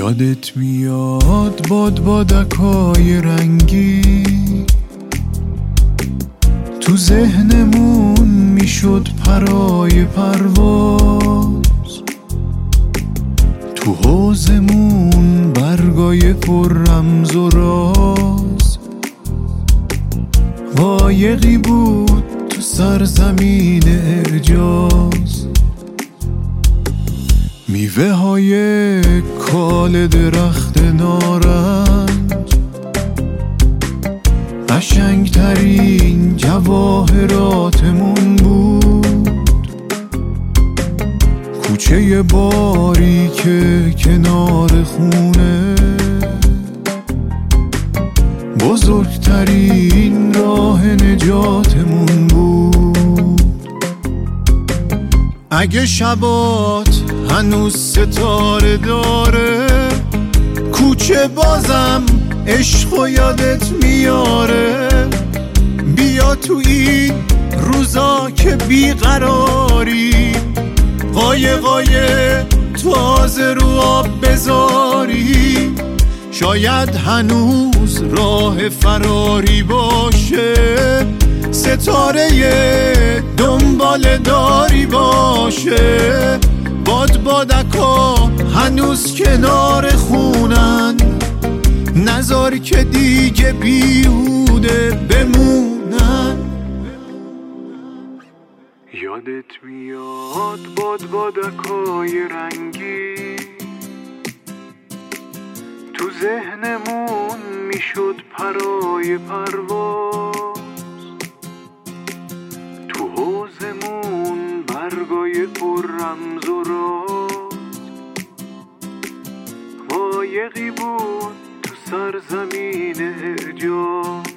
یادت میاد بادبادکای رنگی تو ذهنمون میشد پرای پرواز، تو حوضمون برگای پر رمز و راز، قایقی بود تو سرزمین اعجاز، میوه های کال درخت نارنج، قشنگترین جواهراتمون بود، کوچه باریک کنار خونه، بزرگترین راه نجاتمون بود. اگه شبات هنوز ستاره داره، کوچه بازم عشق و یادت میاره، بیا تو این روزا که بیقراری، قایقای تازه رو آب بذاری، شاید هنوز راه فراری باشه، ستاره دنبال داری باشه، بادبادکا هنوز کنار خونن، نذار که دیگه بیهوده بمونن. یادت میاد بادبادکای رنگی تو ذهنمون میشد پرای پرواز، تو حوضمون برگای پر رمز و راز، قایقی بود تو سرزمین اعجاز.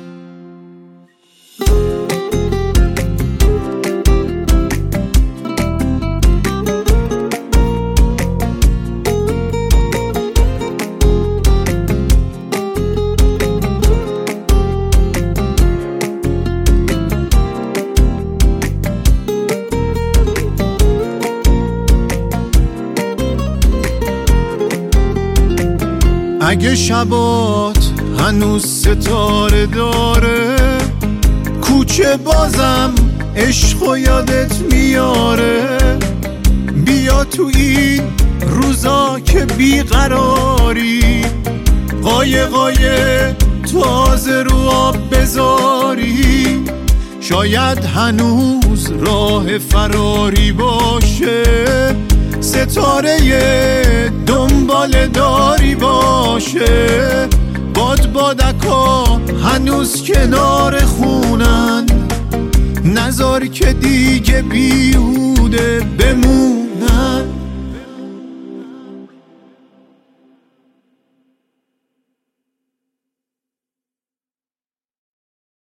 اگه شبات هنوز ستاره داره، کوچه بازم عشق و یادت میاره، بیا تو این روزا که بیقراری، قایقای تازه رو آب بذاری، شاید هنوز راه فراری باشه، ستاره دنبال داری باشه، بادبادکا هنوز کنار خونن، نذار که دیگه بیهوده بمون.